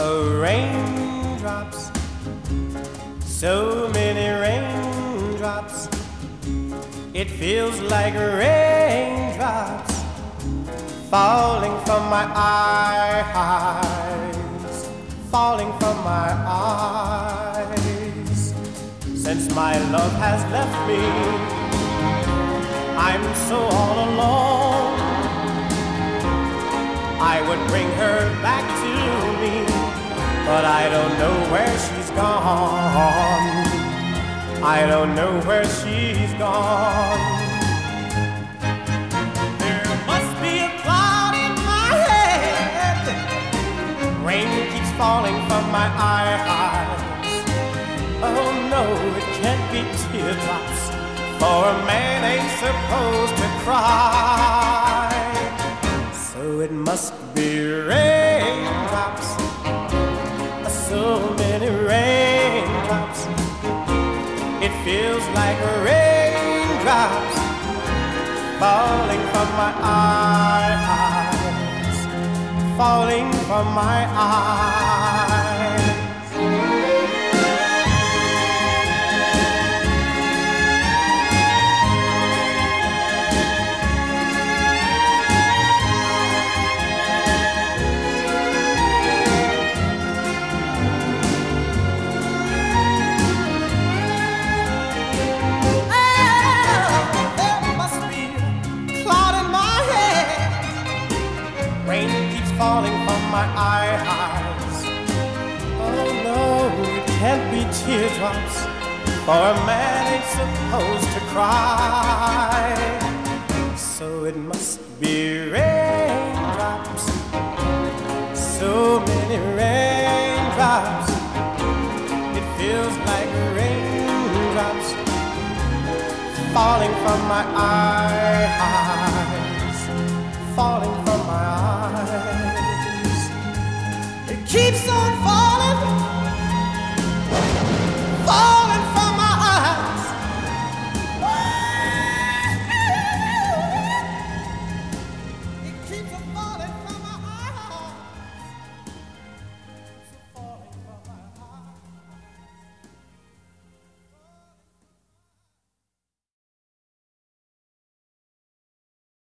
Oh, raindrops, so many raindrops. It feels like raindrops falling from my eyes, falling from my eyes. Since my love has left me, I'm so all alone. I would bring her back to me, but I don't know where she's gone. I don't know where she's gone. There must be a cloud in my head. Rain keeps falling from my eyes. Oh no, it can't be teardrops, for a man ain't supposed to cry. So it must be raindrops, so many raindrops. It feels like raindrops falling from my eyes, falling from my eyes. Rain keeps falling from my eyes. Oh no, it can't be teardrops, for a man ain't supposed to cry. So it must be raindrops, so many raindrops. It feels like raindrops falling from my eyes.